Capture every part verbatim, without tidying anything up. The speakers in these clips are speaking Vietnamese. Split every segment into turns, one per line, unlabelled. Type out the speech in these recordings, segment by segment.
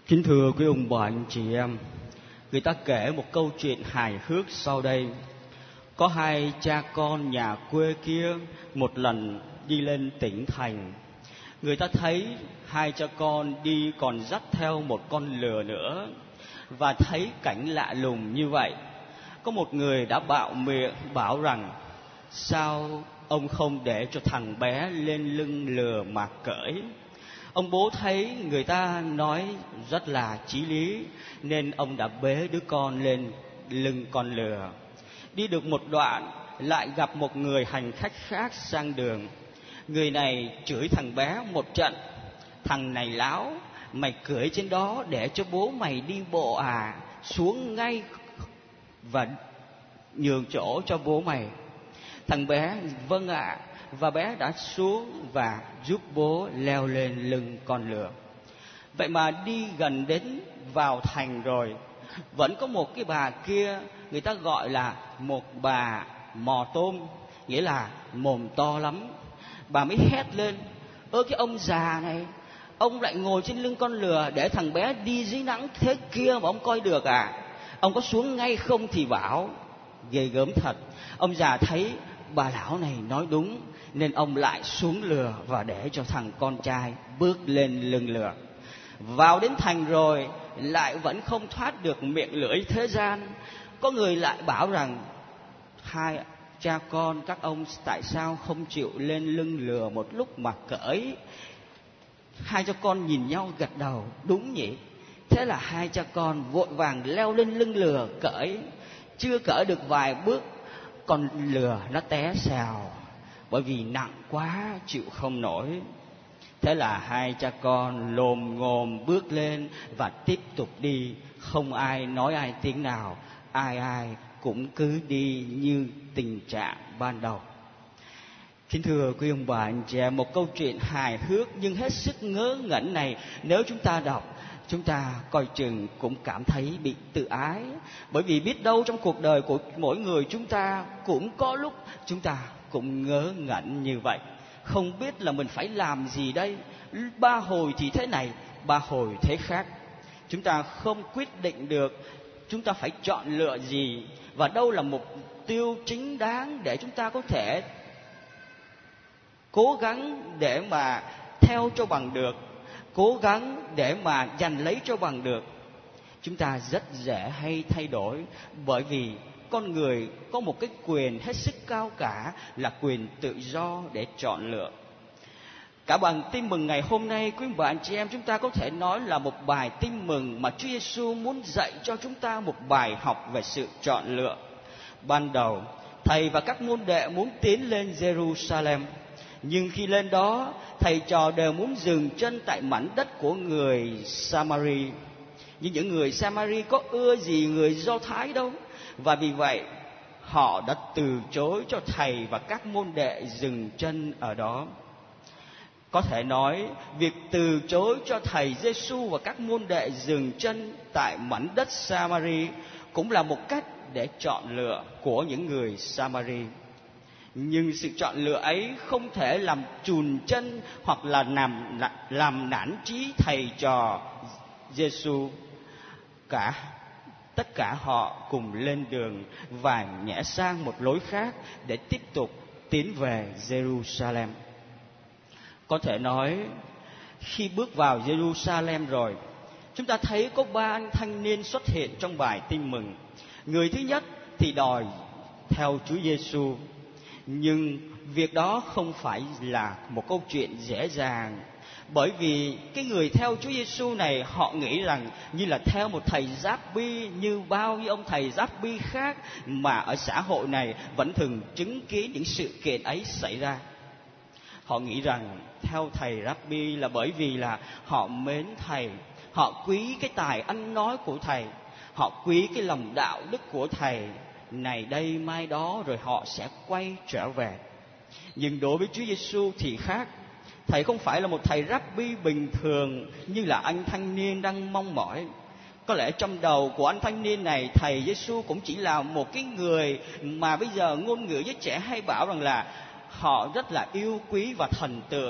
Kính thưa quý ông bà anh chị em, người ta kể một câu chuyện hài hước sau đây. Có hai cha con nhà quê kia một lần đi lên tỉnh thành. Người ta thấy hai cha con đi còn dắt theo một con lừa nữa. Và thấy cảnh lạ lùng như vậy, có một người đã bạo miệng bảo rằng: sao ông không để cho thằng bé lên lưng lừa mà cởi? Ông bố thấy người ta nói rất là chí lý, nên ông đã bế đứa con lên lưng con lừa. Đi được một đoạn, lại gặp một người hành khách khác sang đường. Người này chửi thằng bé một trận: thằng này láo, mày cưỡi trên đó để cho bố mày đi bộ à? Xuống ngay và nhường chỗ cho bố mày. Thằng bé vâng ạ, à, và bé đã xuống và giúp bố leo lên lưng con lừa. Vậy mà đi gần đến vào thành rồi, vẫn có một cái bà kia, người ta gọi là một bà mò tôm, nghĩa là mồm to lắm. Bà mới hét lên: ơ cái ông già này, ông lại ngồi trên lưng con lừa để thằng bé đi dưới nắng thế kia mà ông coi được à? Ông có xuống ngay không thì bảo. Ghê gớm thật. Ông già thấy bà lão này nói đúng, nên ông lại xuống lừa và để cho thằng con trai bước lên lưng lừa. Vào đến thành rồi, lại vẫn không thoát được miệng lưỡi thế gian. Có người lại bảo rằng: hai cha con các ông tại sao không chịu lên lưng lừa một lúc mà cởi? Hai cha con nhìn nhau gật đầu: đúng nhỉ. Thế là hai cha con vội vàng leo lên lưng lừa cởi. Chưa cởi được vài bước, con lừa nó té xèo, bởi vì nặng quá chịu không nổi. Thế là hai cha con lồm ngồm bước lên và tiếp tục đi. Không ai nói ai tiếng nào, ai ai cũng cứ đi như tình trạng ban đầu. Kính thưa quý ông bà anh chị em, một câu chuyện hài hước nhưng hết sức ngớ ngẩn này, nếu chúng ta đọc, chúng ta coi chừng cũng cảm thấy bị tự ái. Bởi vì biết đâu trong cuộc đời của mỗi người chúng ta cũng có lúc chúng ta cũng ngớ ngẩn như vậy. Không biết là mình phải làm gì đây. Ba hồi thì thế này, ba hồi thế khác. Chúng ta không quyết định được chúng ta phải chọn lựa gì, và đâu là mục tiêu chính đáng để chúng ta có thể cố gắng để mà theo cho bằng được, cố gắng để mà giành lấy cho bằng được. Chúng ta rất dễ hay thay đổi, bởi vì con người có một cái quyền hết sức cao cả là quyền tự do để chọn lựa. Cả bản tin mừng ngày hôm nay, quý bà anh chị em, chúng ta có thể nói là một bài tin mừng mà Chúa Giêsu muốn dạy cho chúng ta một bài học về sự chọn lựa. Ban đầu, Thầy và các môn đệ muốn tiến lên Jerusalem, nhưng khi lên đó, thầy trò đều muốn dừng chân tại mảnh đất của người Samari. Nhưng những người Samari có ưa gì người Do Thái đâu, và vì vậy họ đã từ chối cho thầy và các môn đệ dừng chân ở đó. Có thể nói, việc từ chối cho thầy Giêsu và các môn đệ dừng chân tại mảnh đất Samari cũng là một cách để chọn lựa của những người Samari. Nhưng sự chọn lựa ấy không thể làm chùn chân hoặc là làm, làm nản chí thầy trò Giêsu. Cả tất cả họ cùng lên đường và nhẽ sang một lối khác để tiếp tục tiến về Jerusalem. Có thể nói, khi bước vào Jerusalem rồi, chúng ta thấy có ba anh thanh niên xuất hiện trong bài tin mừng. Người thứ nhất thì đòi theo Chúa Giêsu, nhưng việc đó không phải là một câu chuyện dễ dàng, bởi vì cái người theo Chúa Giêsu này họ nghĩ rằng như là theo một thầy Giáp-bi, như bao nhiêu ông thầy Giáp-bi khác mà ở xã hội này vẫn thường chứng kiến những sự kiện ấy xảy ra. Họ nghĩ rằng theo thầy Rabbi là bởi vì là họ mến thầy, họ quý cái tài ăn nói của thầy, họ quý cái lòng đạo đức của thầy, này đây mai đó rồi họ sẽ quay trở về. Nhưng đối với Chúa Giêsu thì khác. Thầy không phải là một thầy Rabbi bình thường như là anh thanh niên đang mong mỏi. Có lẽ trong đầu của anh thanh niên này, thầy Giêsu cũng chỉ là một cái người mà bây giờ ngôn ngữ với trẻ hay bảo rằng là họ rất là yêu quý và thần tượng.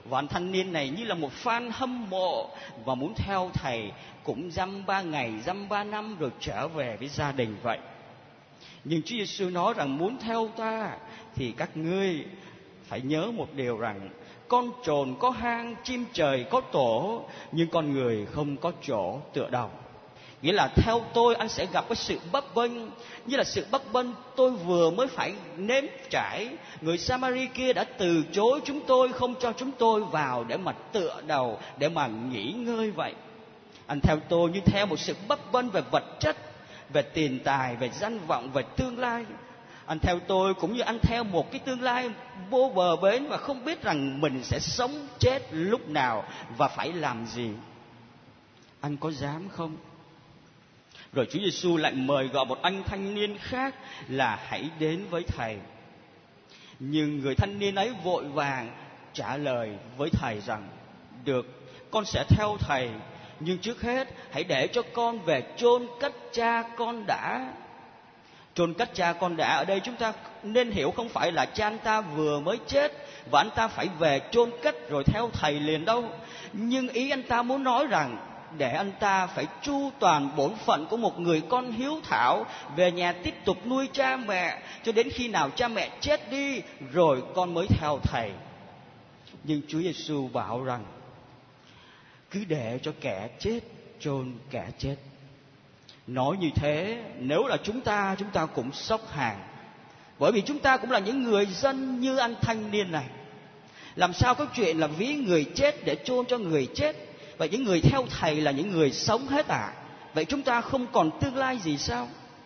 Và anh thanh niên này như là một fan hâm mộ và muốn theo thầy cũng dăm ba ngày, dăm ba năm rồi trở về với gia đình vậy. Nhưng Chúa Giêsu nói rằng muốn theo ta thì các ngươi phải nhớ một điều rằng con trồn có hang, chim trời có tổ, nhưng con người không có chỗ tựa đầu. Nghĩa là theo tôi anh sẽ gặp cái sự bấp bênh, như là sự bấp bênh tôi vừa mới phải nếm trải. Người Samari kia đã từ chối chúng tôi, không cho chúng tôi vào để mà tựa đầu, để mà nghỉ ngơi vậy. Anh theo tôi như theo một sự bấp bênh về vật chất, về tiền tài, về danh vọng, về tương lai. Anh theo tôi cũng như anh theo một cái tương lai vô bờ bến và không biết rằng mình sẽ sống chết lúc nào và phải làm gì. Anh có dám không? Rồi Chúa Giêsu lại mời gọi một anh thanh niên khác là hãy đến với thầy. Nhưng người thanh niên ấy vội vàng trả lời với thầy rằng: được, con sẽ theo thầy, nhưng trước hết hãy để cho con về chôn cất cha con đã. Chôn cất cha con đã ở đây chúng ta nên hiểu không phải là cha anh ta vừa mới chết và anh ta phải về chôn cất rồi theo thầy liền đâu. Nhưng ý anh ta muốn nói rằng để anh ta phải chu toàn bổn phận của một người con hiếu thảo, về nhà tiếp tục nuôi cha mẹ cho đến khi nào cha mẹ chết đi rồi con mới theo thầy. Nhưng Chúa Giêsu bảo rằng cứ để cho kẻ chết chôn kẻ chết. Nói như thế, nếu là chúng ta, chúng ta cũng sốc hàng. Bởi vì chúng ta cũng là những người dân như anh thanh niên này. Làm sao có chuyện là ví người chết để chôn cho người chết? Vậy những người theo thầy là những người sống hết à? Vậy chúng ta không còn tương lai gì sao?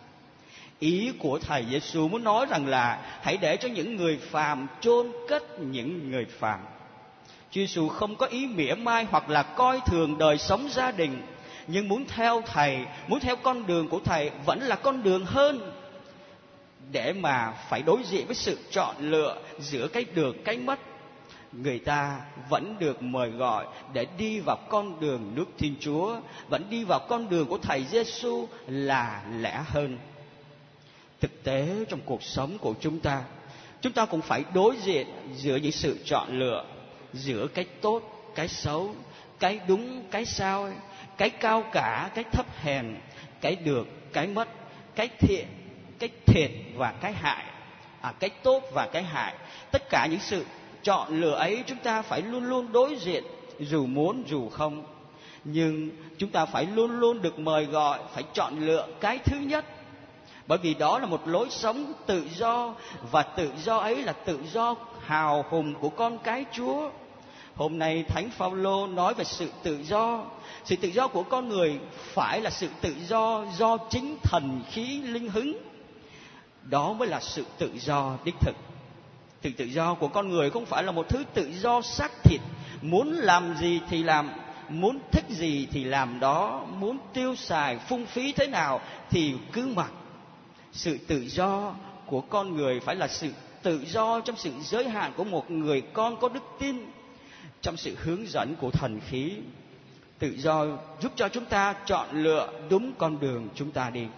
Ý của thầy Giêsu muốn nói rằng là hãy để cho những người phàm chôn cất những người phàm. Chúa Giêsu không có ý mỉa mai hoặc là coi thường đời sống gia đình, nhưng muốn theo thầy, muốn theo con đường của thầy vẫn là con đường hơn, để mà phải đối diện với sự chọn lựa giữa cái được cái mất. Người ta vẫn được mời gọi để đi vào con đường nước Thiên Chúa, vẫn đi vào con đường của thầy Giêsu là lẽ hơn. Thực tế trong cuộc sống của chúng ta, chúng ta cũng phải đối diện giữa những sự chọn lựa, giữa cái tốt, cái xấu, cái đúng, cái sai, cái cao cả, cái thấp hèn, cái được, cái mất, cái thiện, cái thiệt và cái hại, à, cái tốt và cái hại. Tất cả những sự chọn lựa ấy chúng ta phải luôn luôn đối diện, dù muốn dù không. Nhưng chúng ta phải luôn luôn được mời gọi phải chọn lựa cái thứ nhất, bởi vì đó là một lối sống tự do, và tự do ấy là tự do hào hùng của con cái Chúa. Hôm nay Thánh Phaolô nói về sự tự do. Sự tự do của con người phải là sự tự do do chính thần khí linh hứng. Đó mới là sự tự do đích thực. Sự tự do của con người không phải là một thứ tự do xác thịt, muốn làm gì thì làm, muốn thích gì thì làm đó, muốn tiêu xài phung phí thế nào thì cứ mặc. Sự tự do của con người phải là sự tự do trong sự giới hạn của một người con có đức tin, trong sự hướng dẫn của thần khí. Tự do giúp cho chúng ta chọn lựa đúng con đường chúng ta đi.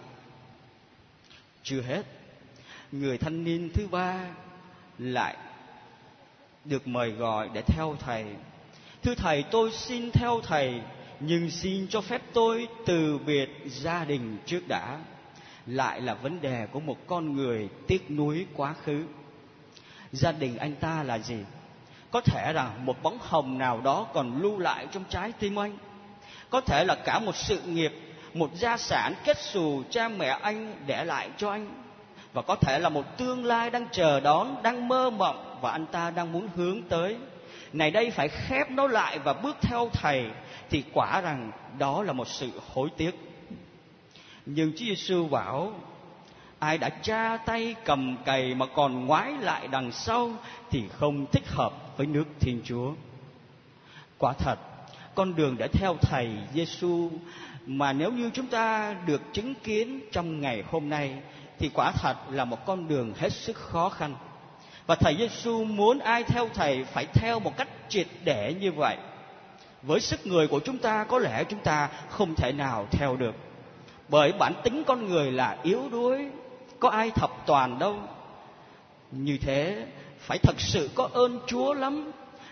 Chưa hết, người thanh niên thứ ba lại được mời gọi để theo thầy. Thưa thầy, tôi xin theo thầy, nhưng xin cho phép tôi từ biệt gia đình trước đã. Lại là vấn đề của một con người tiếc nuối quá khứ. Gia đình anh ta là gì? Có thể là một bóng hồng nào đó còn lưu lại trong trái tim anh. Có thể là cả một sự nghiệp, một gia sản kết xù cha mẹ anh để lại cho anh. Và có thể là một tương lai đang chờ đón, đang mơ mộng và anh ta đang muốn hướng tới. Này đây phải khép nó lại và bước theo thầy, thì quả rằng đó là một sự hối tiếc. Nhưng Chúa Giêsu bảo, ai đã tra tay cầm cày mà còn ngoái lại đằng sau thì không thích hợp với nước Thiên Chúa. Quả thật, con đường để theo thầy Giêsu mà nếu như chúng ta được chứng kiến trong ngày hôm nay thì quả thật là một con đường hết sức khó khăn. Và thầy Giêsu muốn ai theo thầy phải theo một cách triệt để như vậy. Với sức người của chúng ta có lẽ chúng ta không thể nào theo được, bởi bản tính con người là yếu đuối, có ai thập toàn đâu. Như thế phải thật sự có ơn Chúa lắm,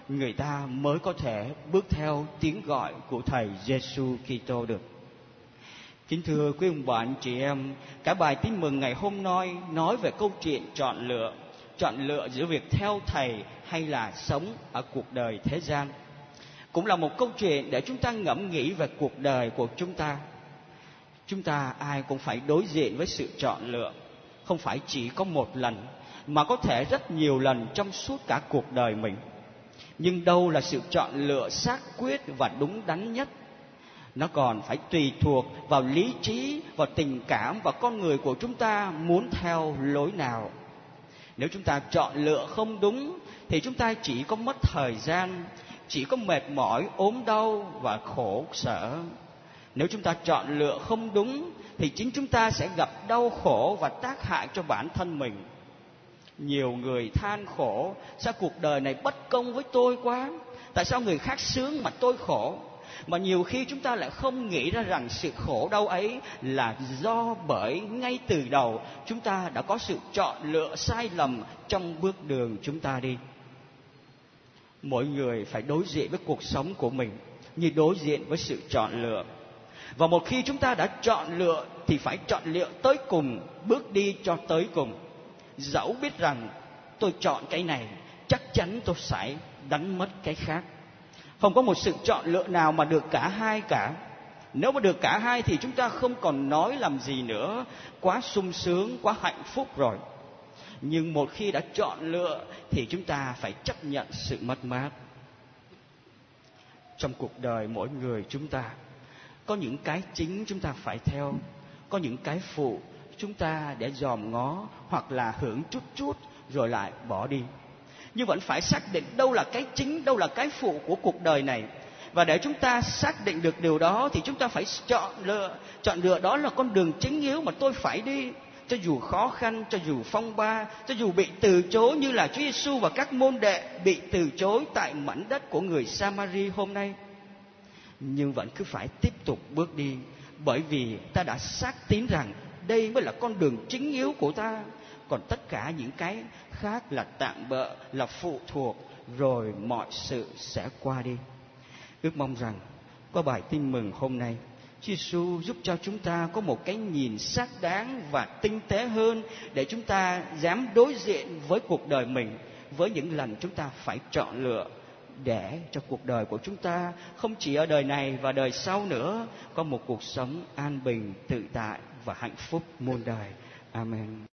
người ta mới có thể bước theo tiếng gọi của Thầy Giêsu Kitô được. Kính thưa quý ông bà anh chị em, cả bài tin mừng ngày hôm nay nói về câu chuyện chọn lựa, chọn lựa giữa việc theo Thầy hay là sống ở cuộc đời thế gian. Cũng là một câu chuyện để chúng ta ngẫm nghĩ về cuộc đời của chúng ta. Chúng ta ai cũng phải đối diện với sự chọn lựa, không phải chỉ có một lần, mà có thể rất nhiều lần trong suốt cả cuộc đời mình. Nhưng đâu là sự chọn lựa xác quyết và đúng đắn nhất? Nó còn phải tùy thuộc vào lý trí, vào tình cảm và con người của chúng ta muốn theo lối nào. Nếu chúng ta chọn lựa không đúng thì chúng ta chỉ có mất thời gian, chỉ có mệt mỏi, ốm đau và khổ sở. Nếu chúng ta chọn lựa không đúng thì chính chúng ta sẽ gặp đau khổ và tác hại cho bản thân mình. Nhiều người than khổ: sao cuộc đời này bất công với tôi quá, tại sao người khác sướng mà tôi khổ? Mà nhiều khi chúng ta lại không nghĩ ra rằng sự khổ đau ấy là do bởi ngay từ đầu chúng ta đã có sự chọn lựa sai lầm trong bước đường chúng ta đi. Mỗi người phải đối diện với cuộc sống của mình như đối diện với sự chọn lựa. Và một khi chúng ta đã chọn lựa thì phải chọn lựa tới cùng, bước đi cho tới cùng. Dẫu biết rằng tôi chọn cái này, chắc chắn tôi sẽ đánh mất cái khác. Không có một sự chọn lựa nào mà được cả hai cả. Nếu mà được cả hai thì chúng ta không còn nói làm gì nữa, quá sung sướng, quá hạnh phúc rồi. Nhưng một khi đã chọn lựa thì chúng ta phải chấp nhận sự mất mát. Trong cuộc đời mỗi người chúng ta có những cái chính chúng ta phải theo, có những cái phụ chúng ta để dòm ngó hoặc là hưởng chút chút rồi lại bỏ đi. Nhưng vẫn phải xác định đâu là cái chính, đâu là cái phụ của cuộc đời này. Và để chúng ta xác định được điều đó thì chúng ta phải chọn lựa. Chọn lựa đó là con đường chính yếu mà tôi phải đi. Cho dù khó khăn, cho dù phong ba, cho dù bị từ chối như là Chúa Giêsu và các môn đệ bị từ chối tại mảnh đất của người Samari hôm nay. Nhưng vẫn cứ phải tiếp tục bước đi, bởi vì ta đã xác tín rằng đây mới là con đường chính yếu của ta. Còn tất cả những cái khác là tạm bợ, là phụ thuộc, rồi mọi sự sẽ qua đi. Ước mong rằng qua bài tin mừng hôm nay, Chúa Giêsu giúp cho chúng ta có một cái nhìn xác đáng và tinh tế hơn để chúng ta dám đối diện với cuộc đời mình, với những lần chúng ta phải chọn lựa, để cho cuộc đời của chúng ta không chỉ ở đời này và đời sau nữa có một cuộc sống an bình, tự tại và hạnh phúc muôn đời. Amen.